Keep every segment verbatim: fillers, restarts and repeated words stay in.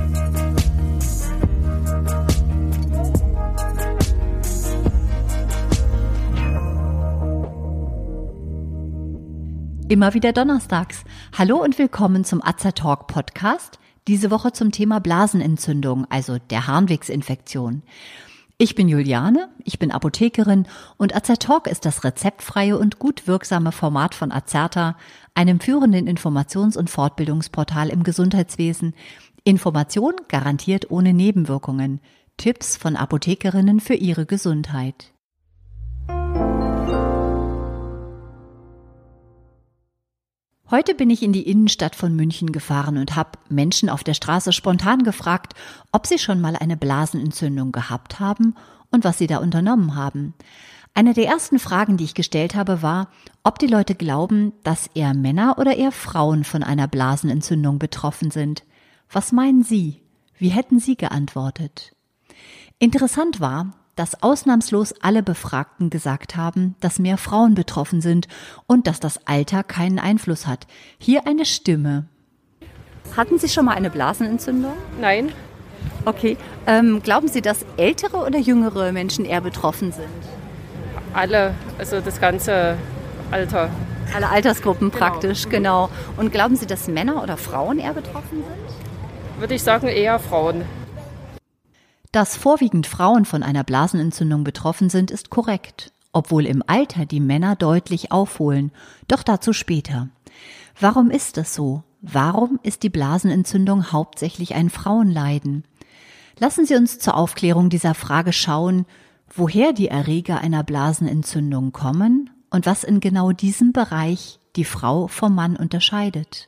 Immer wieder donnerstags. Hallo und willkommen zum Azer-Talk Podcast. Diese Woche zum Thema Blasenentzündung, also der Harnwegsinfektion. Ich bin Juliane, ich bin Apothekerin und Azer-Talk ist das rezeptfreie und gut wirksame Format von Azerta, einem führenden Informations- und Fortbildungsportal im Gesundheitswesen. Information garantiert ohne Nebenwirkungen. Tipps von Apothekerinnen für ihre Gesundheit. Heute bin ich in die Innenstadt von München gefahren und habe Menschen auf der Straße spontan gefragt, ob sie schon mal eine Blasenentzündung gehabt haben und was sie da unternommen haben. Eine der ersten Fragen, die ich gestellt habe, war, ob die Leute glauben, dass eher Männer oder eher Frauen von einer Blasenentzündung betroffen sind. Was meinen Sie? Wie hätten Sie geantwortet? Interessant war, dass ausnahmslos alle Befragten gesagt haben, dass mehr Frauen betroffen sind und dass das Alter keinen Einfluss hat. Hier eine Stimme. Hatten Sie schon mal eine Blasenentzündung? Nein. Okay. Ähm, glauben Sie, dass ältere oder jüngere Menschen eher betroffen sind? Alle, also das ganze Alter. Alle Altersgruppen Genau. praktisch, genau. Und glauben Sie, dass Männer oder Frauen eher betroffen sind? Würde ich sagen, eher Frauen. Dass vorwiegend Frauen von einer Blasenentzündung betroffen sind, ist korrekt, obwohl im Alter die Männer deutlich aufholen, doch dazu später. Warum ist das so? Warum ist die Blasenentzündung hauptsächlich ein Frauenleiden? Lassen Sie uns zur Aufklärung dieser Frage schauen, woher die Erreger einer Blasenentzündung kommen und was in genau diesem Bereich die Frau vom Mann unterscheidet.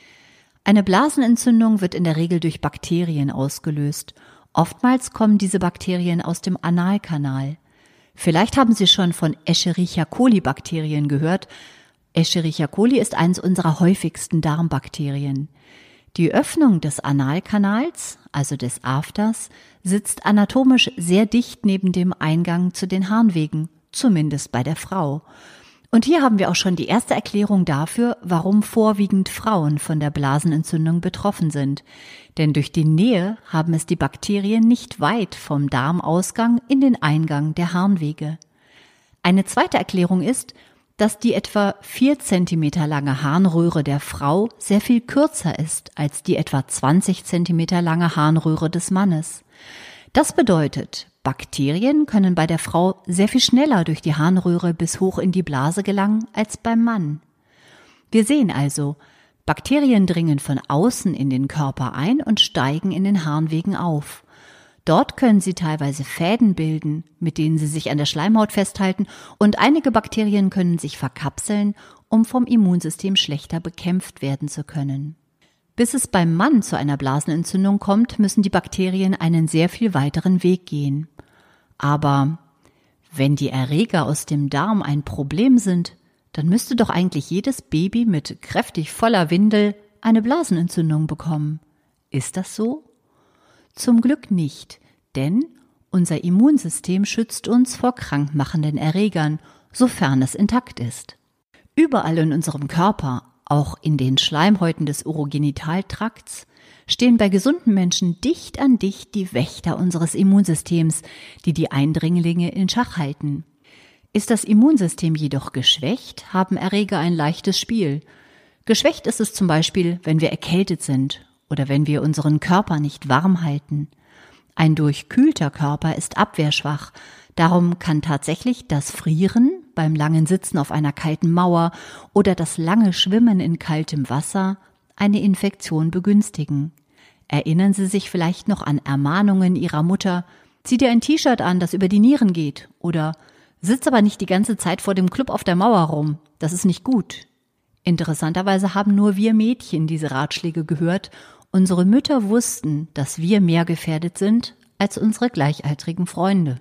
Eine Blasenentzündung wird in der Regel durch Bakterien ausgelöst. Oftmals kommen diese Bakterien aus dem Analkanal. Vielleicht haben Sie schon von Escherichia coli Bakterien gehört. Escherichia coli ist eines unserer häufigsten Darmbakterien. Die Öffnung des Analkanals, also des Afters, sitzt anatomisch sehr dicht neben dem Eingang zu den Harnwegen, zumindest bei der Frau. Und hier haben wir auch schon die erste Erklärung dafür, warum vorwiegend Frauen von der Blasenentzündung betroffen sind. Denn durch die Nähe haben es die Bakterien nicht weit vom Darmausgang in den Eingang der Harnwege. Eine zweite Erklärung ist, dass die etwa vier Zentimeter lange Harnröhre der Frau sehr viel kürzer ist als die etwa zwanzig Zentimeter lange Harnröhre des Mannes. Das bedeutet, Bakterien können bei der Frau sehr viel schneller durch die Harnröhre bis hoch in die Blase gelangen als beim Mann. Wir sehen also, Bakterien dringen von außen in den Körper ein und steigen in den Harnwegen auf. Dort können sie teilweise Fäden bilden, mit denen sie sich an der Schleimhaut festhalten, und einige Bakterien können sich verkapseln, um vom Immunsystem schlechter bekämpft werden zu können. Bis es beim Mann zu einer Blasenentzündung kommt, müssen die Bakterien einen sehr viel weiteren Weg gehen. Aber wenn die Erreger aus dem Darm ein Problem sind, dann müsste doch eigentlich jedes Baby mit kräftig voller Windel eine Blasenentzündung bekommen. Ist das so? Zum Glück nicht, denn unser Immunsystem schützt uns vor krankmachenden Erregern, sofern es intakt ist. Überall in unserem Körper, auch in den Schleimhäuten des Urogenitaltrakts, stehen bei gesunden Menschen dicht an dicht die Wächter unseres Immunsystems, die die Eindringlinge in Schach halten. Ist das Immunsystem jedoch geschwächt, haben Erreger ein leichtes Spiel. Geschwächt ist es zum Beispiel, wenn wir erkältet sind oder wenn wir unseren Körper nicht warm halten. Ein durchkühlter Körper ist abwehrschwach, darum kann tatsächlich das Frieren beim langen Sitzen auf einer kalten Mauer oder das lange Schwimmen in kaltem Wasser eine Infektion begünstigen. Erinnern Sie sich vielleicht noch an Ermahnungen Ihrer Mutter, zieh dir ein T-Shirt an, das über die Nieren geht, oder sitz aber nicht die ganze Zeit vor dem Club auf der Mauer rum, das ist nicht gut. Interessanterweise haben nur wir Mädchen diese Ratschläge gehört. Unsere Mütter wussten, dass wir mehr gefährdet sind als unsere gleichaltrigen Freunde.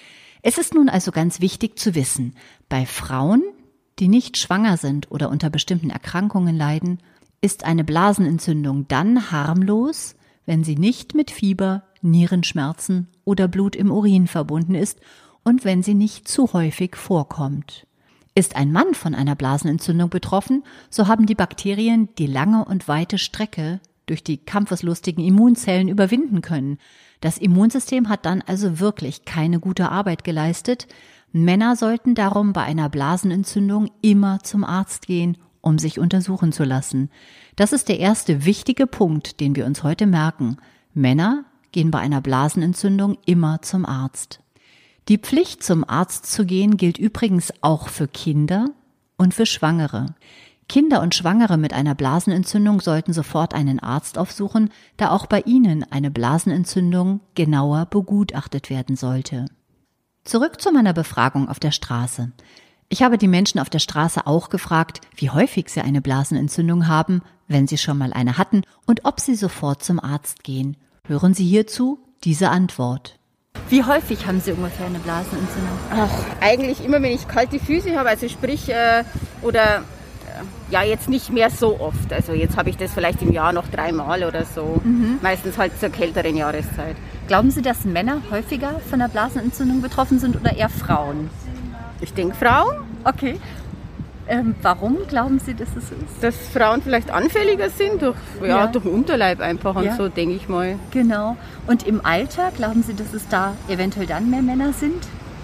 Es ist nun also ganz wichtig zu wissen, bei Frauen, die nicht schwanger sind oder unter bestimmten Erkrankungen leiden, ist eine Blasenentzündung dann harmlos, wenn sie nicht mit Fieber, Nierenschmerzen oder Blut im Urin verbunden ist und wenn sie nicht zu häufig vorkommt. Ist ein Mann von einer Blasenentzündung betroffen, so haben die Bakterien die lange und weite Strecke durch die kampfeslustigen Immunzellen überwinden können. Das Immunsystem hat dann also wirklich keine gute Arbeit geleistet. Männer sollten darum bei einer Blasenentzündung immer zum Arzt gehen, um sich untersuchen zu lassen. Das ist der erste wichtige Punkt, den wir uns heute merken. Männer gehen bei einer Blasenentzündung immer zum Arzt. Die Pflicht, zum Arzt zu gehen, gilt übrigens auch für Kinder und für Schwangere. Kinder und Schwangere mit einer Blasenentzündung sollten sofort einen Arzt aufsuchen, da auch bei ihnen eine Blasenentzündung genauer begutachtet werden sollte. Zurück zu meiner Befragung auf der Straße. Ich habe die Menschen auf der Straße auch gefragt, wie häufig sie eine Blasenentzündung haben, wenn sie schon mal eine hatten, und ob sie sofort zum Arzt gehen. Hören Sie hierzu diese Antwort. Wie häufig haben Sie ungefähr eine Blasenentzündung? Ach, eigentlich immer, wenn ich kalte Füße habe, also sprich, äh, oder äh, ja, jetzt nicht mehr so oft. Also jetzt habe ich das vielleicht im Jahr noch dreimal oder so, mhm. meistens halt zur kälteren Jahreszeit. Glauben Sie, dass Männer häufiger von der Blasenentzündung betroffen sind oder eher Frauen? Ich denke Frauen. Okay. Ähm, warum glauben Sie, dass es so ist? Dass Frauen vielleicht anfälliger sind, durch, ja, ja. durch den Unterleib einfach und ja. so, denke ich mal. Genau. Und im Alter, glauben Sie, dass es da eventuell dann mehr Männer sind?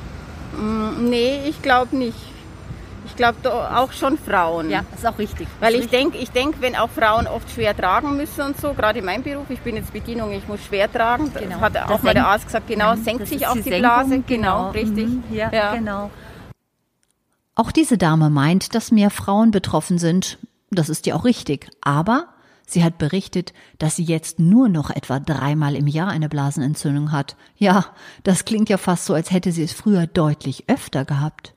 Mm, nee, ich glaube nicht. Ich glaube auch schon Frauen. Ja, ist auch richtig. Weil ich denke, ich denk, wenn auch Frauen oft schwer tragen müssen und so, gerade in meinem Beruf, ich bin jetzt Bedienung, ich muss schwer tragen, genau. hat auch mal der Arzt gesagt, genau, senkt sich auch die, die Blase. Genau, genau, richtig. Mhm. Ja, ja, genau. Auch diese Dame meint, dass mehr Frauen betroffen sind. Das ist ja auch richtig. Aber sie hat berichtet, dass sie jetzt nur noch etwa dreimal im Jahr eine Blasenentzündung hat. Ja, das klingt ja fast so, als hätte sie es früher deutlich öfter gehabt.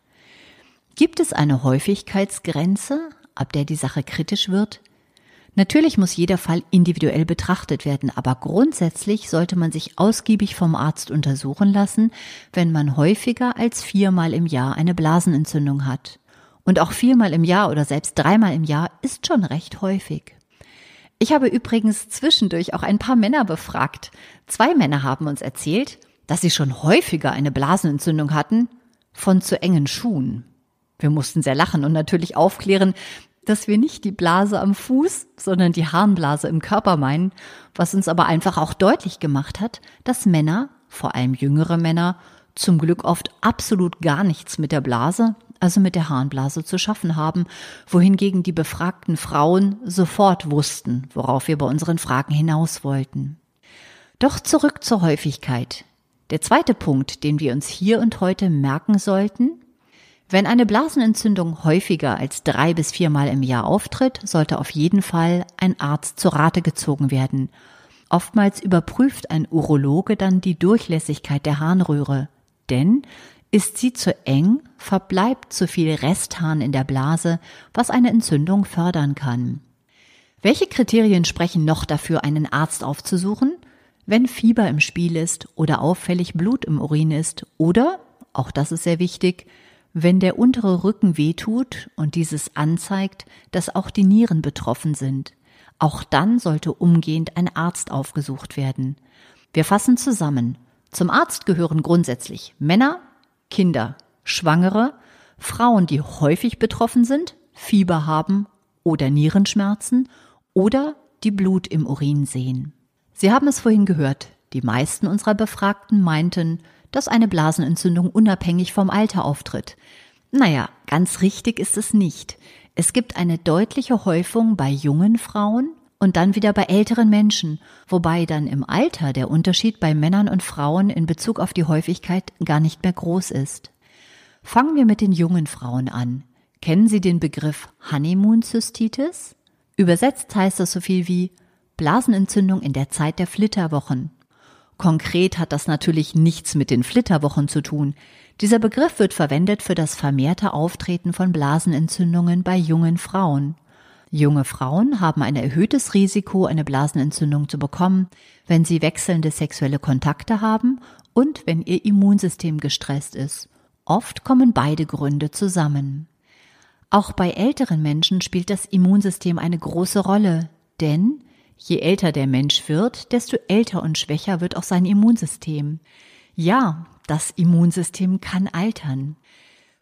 Gibt es eine Häufigkeitsgrenze, ab der die Sache kritisch wird? Natürlich muss jeder Fall individuell betrachtet werden, aber grundsätzlich sollte man sich ausgiebig vom Arzt untersuchen lassen, wenn man häufiger als viermal im Jahr eine Blasenentzündung hat. Und auch viermal im Jahr oder selbst dreimal im Jahr ist schon recht häufig. Ich habe übrigens zwischendurch auch ein paar Männer befragt. Zwei Männer haben uns erzählt, dass sie schon häufiger eine Blasenentzündung hatten von zu engen Schuhen. Wir mussten sehr lachen und natürlich aufklären, dass wir nicht die Blase am Fuß, sondern die Harnblase im Körper meinen, was uns aber einfach auch deutlich gemacht hat, dass Männer, vor allem jüngere Männer, zum Glück oft absolut gar nichts mit der Blase, also mit der Harnblase zu schaffen haben, wohingegen die befragten Frauen sofort wussten, worauf wir bei unseren Fragen hinaus wollten. Doch zurück zur Häufigkeit. Der zweite Punkt, den wir uns hier und heute merken sollten: Wenn eine Blasenentzündung häufiger als drei bis viermal im Jahr auftritt, sollte auf jeden Fall ein Arzt zur Rate gezogen werden. Oftmals überprüft ein Urologe dann die Durchlässigkeit der Harnröhre. Denn ist sie zu eng, verbleibt zu viel Restharn in der Blase, was eine Entzündung fördern kann. Welche Kriterien sprechen noch dafür, einen Arzt aufzusuchen? Wenn Fieber im Spiel ist oder auffällig Blut im Urin ist oder, auch das ist sehr wichtig, wenn der untere Rücken wehtut und dieses anzeigt, dass auch die Nieren betroffen sind. Auch dann sollte umgehend ein Arzt aufgesucht werden. Wir fassen zusammen. Zum Arzt gehören grundsätzlich Männer, Kinder, Schwangere, Frauen, die häufig betroffen sind, Fieber haben oder Nierenschmerzen oder die Blut im Urin sehen. Sie haben es vorhin gehört, die meisten unserer Befragten meinten, dass eine Blasenentzündung unabhängig vom Alter auftritt. Naja, ganz richtig ist es nicht. Es gibt eine deutliche Häufung bei jungen Frauen und dann wieder bei älteren Menschen, wobei dann im Alter der Unterschied bei Männern und Frauen in Bezug auf die Häufigkeit gar nicht mehr groß ist. Fangen wir mit den jungen Frauen an. Kennen Sie den Begriff Honeymoon-Zystitis? Übersetzt heißt das so viel wie Blasenentzündung in der Zeit der Flitterwochen. Konkret hat das natürlich nichts mit den Flitterwochen zu tun. Dieser Begriff wird verwendet für das vermehrte Auftreten von Blasenentzündungen bei jungen Frauen. Junge Frauen haben ein erhöhtes Risiko, eine Blasenentzündung zu bekommen, wenn sie wechselnde sexuelle Kontakte haben und wenn ihr Immunsystem gestresst ist. Oft kommen beide Gründe zusammen. Auch bei älteren Menschen spielt das Immunsystem eine große Rolle, denn je älter der Mensch wird, desto älter und schwächer wird auch sein Immunsystem. Ja, das Immunsystem kann altern.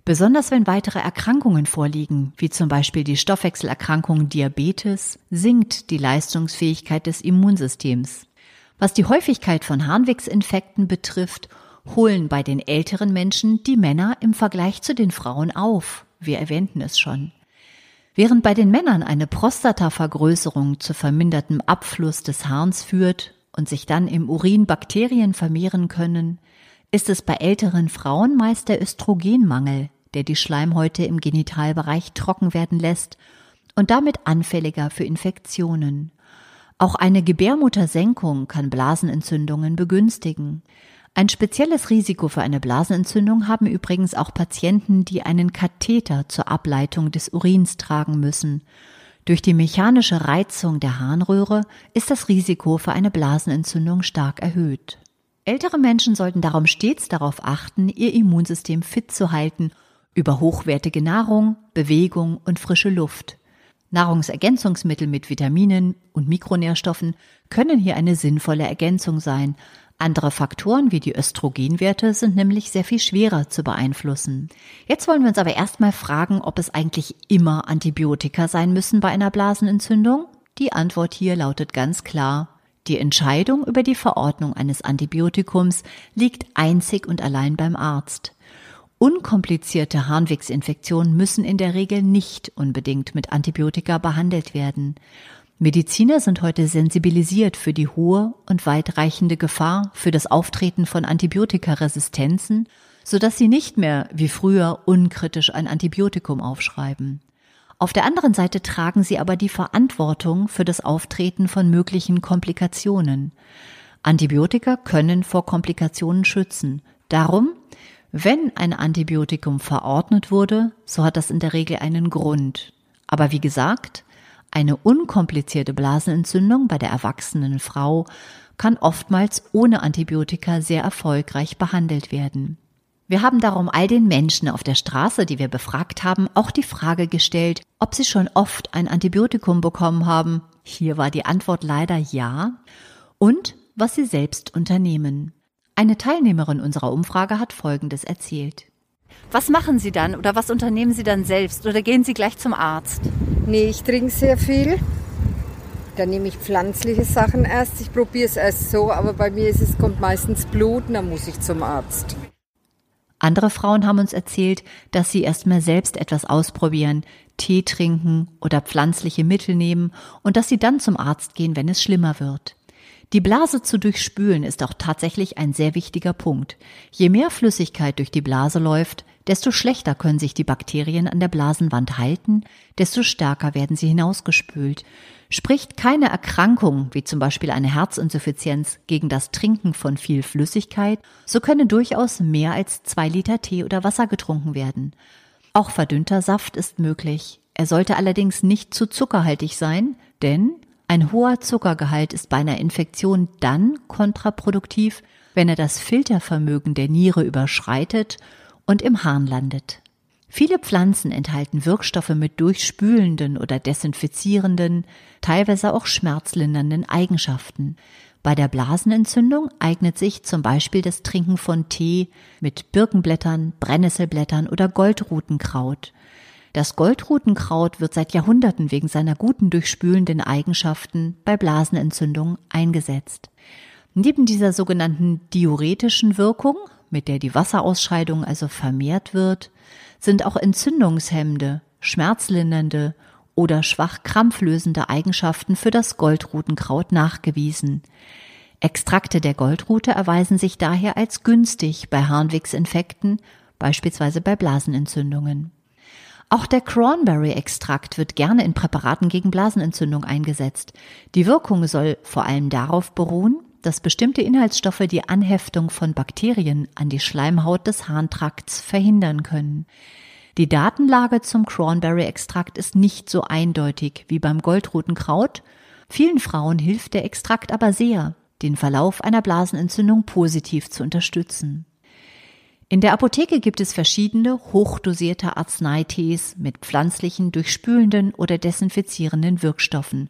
Besonders wenn weitere Erkrankungen vorliegen, wie zum Beispiel die Stoffwechselerkrankung Diabetes, sinkt die Leistungsfähigkeit des Immunsystems. Was die Häufigkeit von Harnwegsinfekten betrifft, holen bei den älteren Menschen die Männer im Vergleich zu den Frauen auf. Wir erwähnten es schon. Während bei den Männern eine Prostatavergrößerung zu vermindertem Abfluss des Harns führt und sich dann im Urin Bakterien vermehren können, ist es bei älteren Frauen meist der Östrogenmangel, der die Schleimhäute im Genitalbereich trocken werden lässt und damit anfälliger für Infektionen. Auch eine Gebärmuttersenkung kann Blasenentzündungen begünstigen. Ein spezielles Risiko für eine Blasenentzündung haben übrigens auch Patienten, die einen Katheter zur Ableitung des Urins tragen müssen. Durch die mechanische Reizung der Harnröhre ist das Risiko für eine Blasenentzündung stark erhöht. Ältere Menschen sollten darum stets darauf achten, ihr Immunsystem fit zu halten über hochwertige Nahrung, Bewegung und frische Luft. Nahrungsergänzungsmittel mit Vitaminen und Mikronährstoffen können hier eine sinnvolle Ergänzung sein. Andere Faktoren wie die Östrogenwerte sind nämlich sehr viel schwerer zu beeinflussen. Jetzt wollen wir uns aber erstmal fragen, ob es eigentlich immer Antibiotika sein müssen bei einer Blasenentzündung? Die Antwort hier lautet ganz klar: Die Entscheidung über die Verordnung eines Antibiotikums liegt einzig und allein beim Arzt. Unkomplizierte Harnwegsinfektionen müssen in der Regel nicht unbedingt mit Antibiotika behandelt werden. Mediziner sind heute sensibilisiert für die hohe und weitreichende Gefahr für das Auftreten von Antibiotikaresistenzen, sodass sie nicht mehr wie früher unkritisch ein Antibiotikum aufschreiben. Auf der anderen Seite tragen sie aber die Verantwortung für das Auftreten von möglichen Komplikationen. Antibiotika können vor Komplikationen schützen. Darum, wenn ein Antibiotikum verordnet wurde, so hat das in der Regel einen Grund. Aber wie gesagt, eine unkomplizierte Blasenentzündung bei der erwachsenen Frau kann oftmals ohne Antibiotika sehr erfolgreich behandelt werden. Wir haben darum all den Menschen auf der Straße, die wir befragt haben, auch die Frage gestellt, ob sie schon oft ein Antibiotikum bekommen haben. Hier war die Antwort leider ja. Und was sie selbst unternehmen. Eine Teilnehmerin unserer Umfrage hat Folgendes erzählt. Was machen Sie dann oder was unternehmen Sie dann selbst oder gehen Sie gleich zum Arzt? Nee, ich trinke sehr viel. Dann nehme ich pflanzliche Sachen erst. Ich probiere es erst so, aber bei mir ist es, kommt meistens Blut und dann muss ich zum Arzt. Andere Frauen haben uns erzählt, dass sie erstmal selbst etwas ausprobieren, Tee trinken oder pflanzliche Mittel nehmen und dass sie dann zum Arzt gehen, wenn es schlimmer wird. Die Blase zu durchspülen ist auch tatsächlich ein sehr wichtiger Punkt. Je mehr Flüssigkeit durch die Blase läuft, desto schlechter können sich die Bakterien an der Blasenwand halten, desto stärker werden sie hinausgespült. Spricht keine Erkrankung, wie zum Beispiel eine Herzinsuffizienz, gegen das Trinken von viel Flüssigkeit, so können durchaus mehr als zwei Liter Tee oder Wasser getrunken werden. Auch verdünnter Saft ist möglich. Er sollte allerdings nicht zu zuckerhaltig sein, denn ein hoher Zuckergehalt ist bei einer Infektion dann kontraproduktiv, wenn er das Filtervermögen der Niere überschreitet und im Harn landet. Viele Pflanzen enthalten Wirkstoffe mit durchspülenden oder desinfizierenden, teilweise auch schmerzlindernden Eigenschaften. Bei der Blasenentzündung eignet sich zum Beispiel das Trinken von Tee mit Birkenblättern, Brennnesselblättern oder Goldrutenkraut. Das Goldrutenkraut wird seit Jahrhunderten wegen seiner guten durchspülenden Eigenschaften bei Blasenentzündungen eingesetzt. Neben dieser sogenannten diuretischen Wirkung, mit der die Wasserausscheidung also vermehrt wird, sind auch entzündungshemmende, schmerzlindernde oder schwach krampflösende Eigenschaften für das Goldrutenkraut nachgewiesen. Extrakte der Goldrute erweisen sich daher als günstig bei Harnwegsinfekten, beispielsweise bei Blasenentzündungen. Auch der Cranberry-Extrakt wird gerne in Präparaten gegen Blasenentzündung eingesetzt. Die Wirkung soll vor allem darauf beruhen, dass bestimmte Inhaltsstoffe die Anheftung von Bakterien an die Schleimhaut des Harntrakts verhindern können. Die Datenlage zum Cranberry-Extrakt ist nicht so eindeutig wie beim Goldrutenkraut. Vielen Frauen hilft der Extrakt aber sehr, den Verlauf einer Blasenentzündung positiv zu unterstützen. In der Apotheke gibt es verschiedene hochdosierte Arzneitees mit pflanzlichen, durchspülenden oder desinfizierenden Wirkstoffen.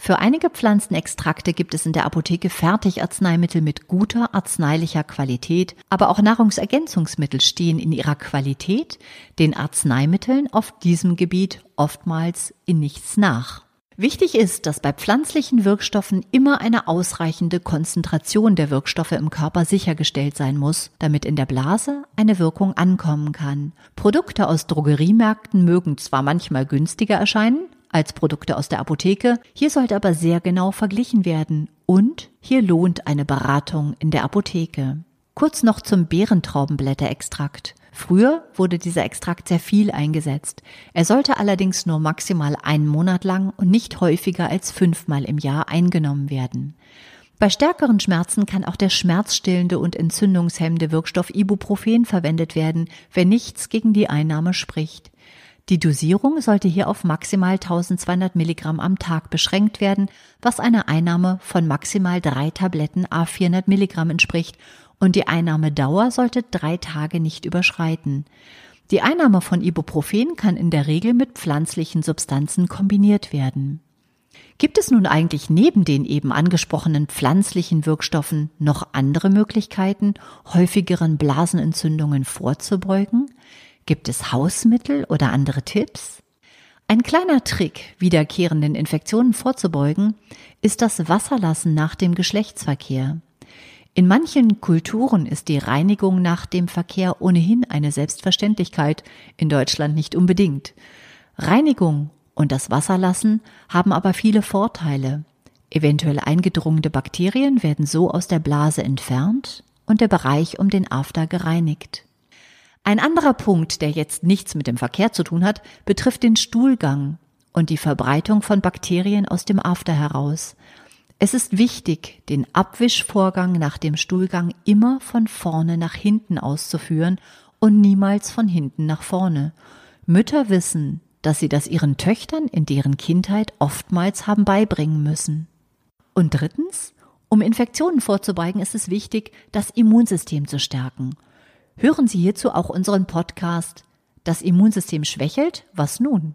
Für einige Pflanzenextrakte gibt es in der Apotheke Fertigarzneimittel mit guter arzneilicher Qualität, aber auch Nahrungsergänzungsmittel stehen in ihrer Qualität den Arzneimitteln auf diesem Gebiet oftmals in nichts nach. Wichtig ist, dass bei pflanzlichen Wirkstoffen immer eine ausreichende Konzentration der Wirkstoffe im Körper sichergestellt sein muss, damit in der Blase eine Wirkung ankommen kann. Produkte aus Drogeriemärkten mögen zwar manchmal günstiger erscheinen als Produkte aus der Apotheke, hier sollte aber sehr genau verglichen werden und hier lohnt eine Beratung in der Apotheke. Kurz noch zum Beerentraubenblätterextrakt. Früher wurde dieser Extrakt sehr viel eingesetzt. Er sollte allerdings nur maximal einen Monat lang und nicht häufiger als fünfmal im Jahr eingenommen werden. Bei stärkeren Schmerzen kann auch der schmerzstillende und entzündungshemmende Wirkstoff Ibuprofen verwendet werden, wenn nichts gegen die Einnahme spricht. Die Dosierung sollte hier auf maximal eintausendzweihundert Milligramm am Tag beschränkt werden, was einer Einnahme von maximal drei Tabletten à vierhundert Milligramm entspricht, und die Einnahmedauer sollte drei Tage nicht überschreiten. Die Einnahme von Ibuprofen kann in der Regel mit pflanzlichen Substanzen kombiniert werden. Gibt es nun eigentlich neben den eben angesprochenen pflanzlichen Wirkstoffen noch andere Möglichkeiten, häufigeren Blasenentzündungen vorzubeugen? Gibt es Hausmittel oder andere Tipps? Ein kleiner Trick, wiederkehrenden Infektionen vorzubeugen, ist das Wasserlassen nach dem Geschlechtsverkehr. In manchen Kulturen ist die Reinigung nach dem Verkehr ohnehin eine Selbstverständlichkeit, in Deutschland nicht unbedingt. Reinigung und das Wasserlassen haben aber viele Vorteile. Eventuell eingedrungene Bakterien werden so aus der Blase entfernt und der Bereich um den After gereinigt. Ein anderer Punkt, der jetzt nichts mit dem Verkehr zu tun hat, betrifft den Stuhlgang und die Verbreitung von Bakterien aus dem After heraus. Es ist wichtig, den Abwischvorgang nach dem Stuhlgang immer von vorne nach hinten auszuführen und niemals von hinten nach vorne. Mütter wissen, dass sie das ihren Töchtern in deren Kindheit oftmals haben beibringen müssen. Und drittens, um Infektionen vorzubeugen, ist es wichtig, das Immunsystem zu stärken. Hören Sie hierzu auch unseren Podcast »Das Immunsystem schwächelt? Was nun?«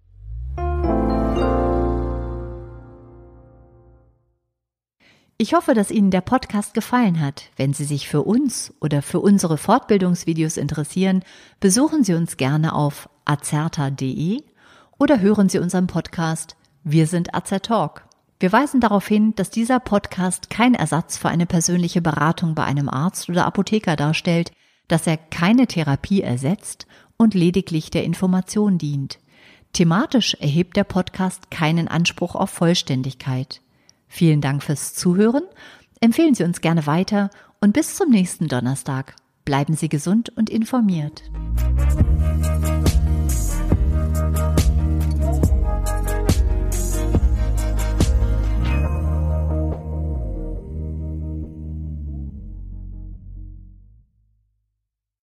Ich hoffe, dass Ihnen der Podcast gefallen hat. Wenn Sie sich für uns oder für unsere Fortbildungsvideos interessieren, besuchen Sie uns gerne auf azerta punkt de oder hören Sie unseren Podcast Wir sind Azertalk. Wir weisen darauf hin, dass dieser Podcast kein Ersatz für eine persönliche Beratung bei einem Arzt oder Apotheker darstellt, dass er keine Therapie ersetzt und lediglich der Information dient. Thematisch erhebt der Podcast keinen Anspruch auf Vollständigkeit. Vielen Dank fürs Zuhören, empfehlen Sie uns gerne weiter und bis zum nächsten Donnerstag. Bleiben Sie gesund und informiert.